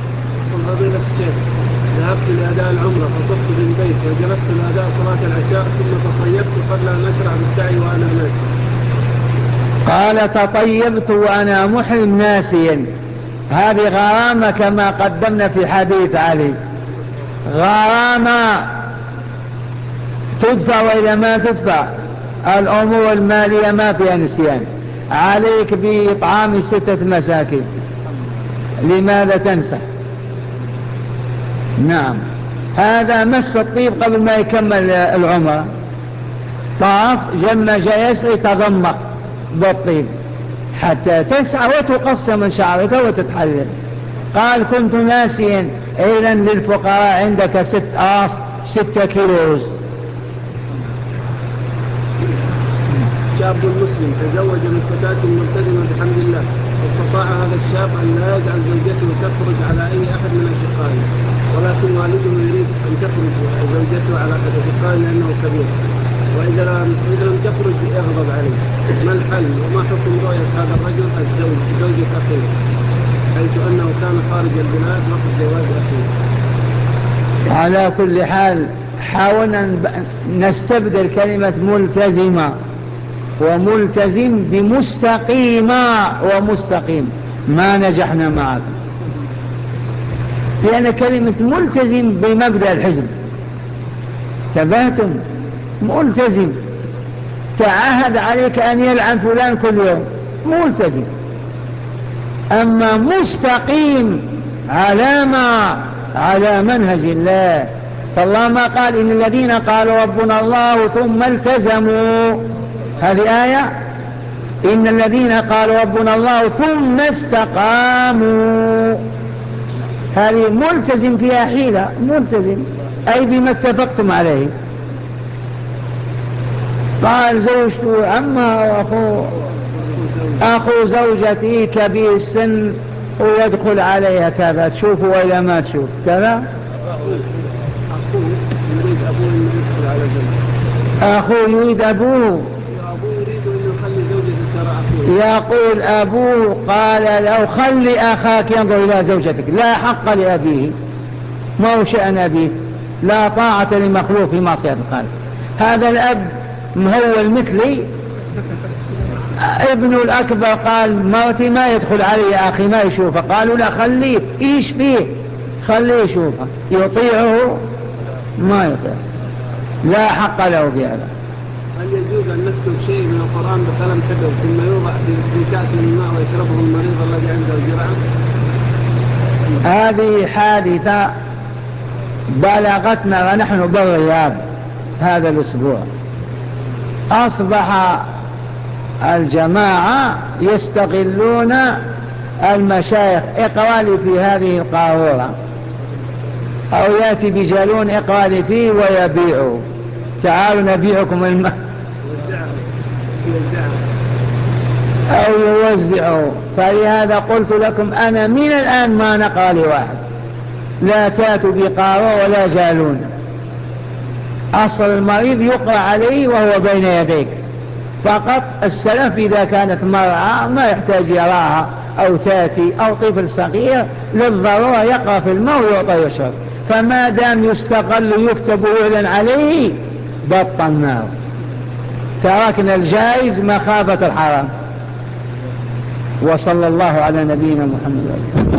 فضيلة الشيخ ذهبت لأداء العمرة فطفت بالبيت وجلست لأداء صلاة العشاء ثم تطيبت قبل أن أشرع بالسعي وأنا ناسي. قال تطيبت وأنا محرم ناسيا، هذه غرامة كما قدمنا في حديث علي، غرامة تدفع وإذا ما تدفع الأمور المالية ما فيها نسيان، عليك بإطعام 6 مساكين، لماذا تنسى؟ نعم، هذا مس الطيب قبل ما يكمل العمر، طاف جمع جاء يسعي تضمق بالطيب حتى تسعى وتقص من شعرك وتتحلل. قال كنت ناسيا، إذا للفقراء عندك 6 كيلوز. شاب مسلم تزوج من فتاة ملتزمة بحمد الله، واستطاع هذا الشاب أن لا يجعل زوجته تخرج على أي أحد من أشقائه، ولكن والده يريد أن تخرج زوجته على أحد أشقائه لأنه كبير، وإذا لم تخرج يغضب عليه. ما الحل وما حكم رؤية هذا الرجل زوجة أخيه، حيث أنه كان خارج البلاد وقت زواج أخيه؟ على كل حال حاولنا نستبدل كلمة ملتزمة وملتزم بمستقيمة ومستقيم، ما نجحنا معكم، لأن كلمة ملتزم بمبدأ الحزب، ثباتم ملتزم، تعهد عليك أن يلعن فلان كل يوم، ملتزم. أما مستقيم على منهج الله، فالله ما قال إن الذين قالوا ربنا الله ثم التزموا، هذه آية، إن الذين قالوا ربنا الله ثم استقاموا، هذه ملتزم فيها حيلة، ملتزم أي بما اتفقتم عليه. قال زوجته عمها أخو زوجتي كبير السن ويدخل عليها كذا، تشوف وإلا ما تشوف كذا، أخوه يريد أبوه، يقول أبوه قال لو خلي أخاك ينظر إلى زوجتك، لا حق لأبيه، ما هو شأن أبيه، لا طاعة لمخلوق في معصية الخالق. هذا الأب مهول مثلي، ابنه الأكبر قال مرتي ما يدخل علي أخي ما يشوفه، قالوا لا خليه، إيش فيه، خليه يشوفه، يطيعه ما يطيع، لا حق له في هذا. هل يجوز أن نكتب شيء من القرآن بقلم حبر ثم يوضع في كأس من ماء ويشربه المريض الذي عنده الجرعة؟ هذه حادثة بلغتنا ونحن بالرياض هذا الأسبوع، أصبح الجماعة يستغلون المشايخ، اقرأ لي في هذه القارورة، أو يأتي بجالون اقرأ لي فيه ويبيعوا، تعالوا نبيعكم الماء، أو يوزعوا. فلهذا قلت لكم أنا من الآن ما نقرأ لواحد، لا تاتوا بقارورة ولا جالون، أصل المريض يقرأ عليه وهو بين يديك فقط. السلف إذا كانت مرعى ما يحتاج يراها أو تاتي، أو طفل صغير للضرورة يقرأ في الماء ويعطى يشرب، فما دام يستغل يكتب ويعلن عليه بطلناه، تركنا الجائز مخافة الحرام. وصلى الله على نبينا محمد.